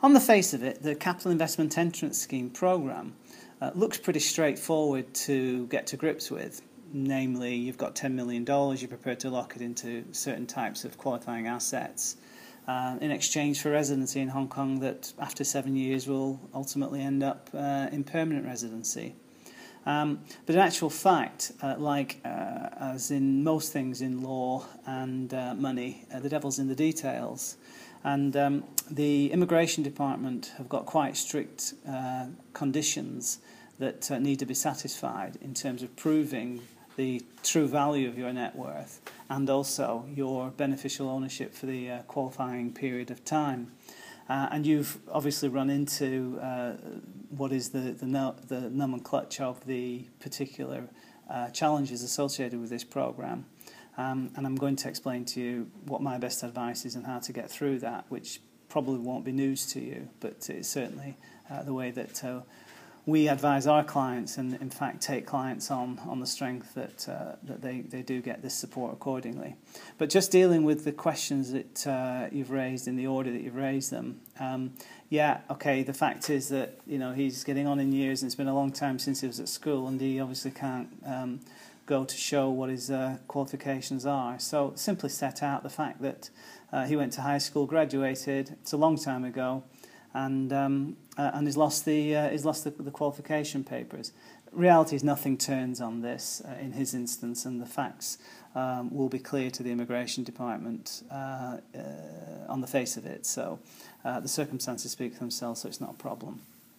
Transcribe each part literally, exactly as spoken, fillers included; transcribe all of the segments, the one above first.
On the face of it, the Capital Investment Entrance Scheme programme uh, looks pretty straightforward to get to grips with. Namely, you've got ten million dollars, you're prepared to lock it into certain types of qualifying assets uh, in exchange for residency in Hong Kong that after seven years will ultimately end up uh, in permanent residency. Um, but in actual fact, uh, like uh, as in most things in law and uh, money, uh, the devil's in the details. And um, the Immigration Department have got quite strict uh, conditions that uh, need to be satisfied in terms of proving the true value of your net worth and also your beneficial ownership for the uh, qualifying period of time. Uh, and you've obviously run into uh, what is the, the, no, the nomenclature of the particular uh, challenges associated with this programme. Um, and I'm going to explain to you what my best advice is and how to get through that, which probably won't be news to you, but it's certainly uh, the way that uh, we advise our clients and, in fact, take clients on on the strength that uh, that they, they do get this support accordingly. But just dealing with the questions that uh, you've raised in the order that you've raised them, um, yeah, okay, the fact is that, you know, he's getting on in years and it's been a long time since he was at school and he obviously can't um, go to show what his uh, qualifications are. So simply set out the fact that uh, he went to high school, graduated, it's a long time ago, and um, uh, and he's lost the uh, he's lost the, the qualification papers. Reality is nothing turns on this uh, in his instance, and the facts um, will be clear to the Immigration Department uh, uh, on the face of it. So uh, the circumstances speak for themselves, so it's not a problem.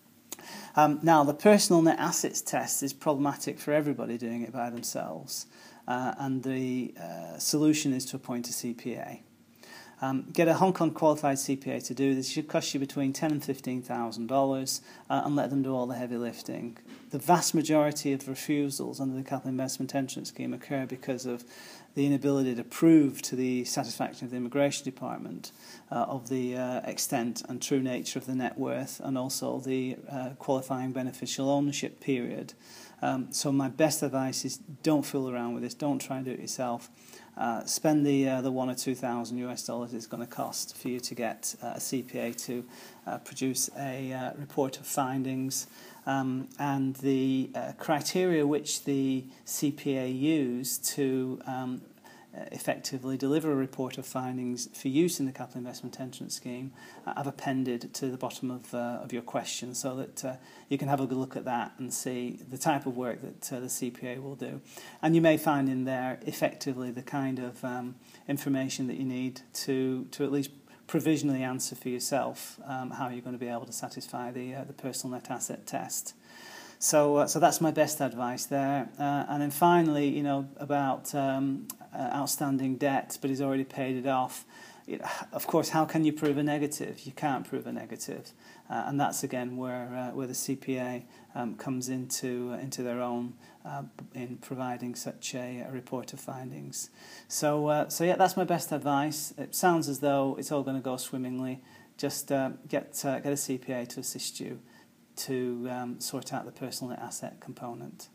Um, now, the personal net assets test is problematic for everybody doing it by themselves, uh, and the uh, solution is to appoint a C P A. Um, get a Hong Kong qualified C P A to do this. It should cost you between ten and fifteen thousand dollars, uh, and let them do all the heavy lifting. The vast majority of refusals under the Capital Investment Entrance Scheme occur because of the inability to prove to the satisfaction of the Immigration Department uh, of the uh, extent and true nature of the net worth, and also the uh, qualifying beneficial ownership period. Um, so my best advice is don't fool around with this. Don't try and do it yourself. Uh, spend the uh, the one or two thousand US dollars it's going to cost for you to get uh, a C P A to uh, produce a uh, report of findings, um, and the uh, criteria which the C P A used to um, effectively deliver a report of findings for use in the Capital Investment Entrance Scheme uh, I've appended to the bottom of uh, of your question, so that uh, you can have a good look at that and see the type of work that uh, the C P A will do. And you may find in there effectively the kind of um, information that you need to to at least provisionally answer for yourself um, how you're going to be able to satisfy the uh, the personal net asset test. So, uh, so that's my best advice there. Uh, and then finally, you know, about um, uh, outstanding debt, but he's already paid it off. It, of course, how can you prove a negative? You can't prove a negative, uh, and that's again where uh, where the C P A um, comes into uh, into their own uh, in providing such a, a report of findings. So, uh, so yeah, that's my best advice. It sounds as though it's all going to go swimmingly. Just uh, get uh, get a C P A to assist you to um, sort out the personal net asset component.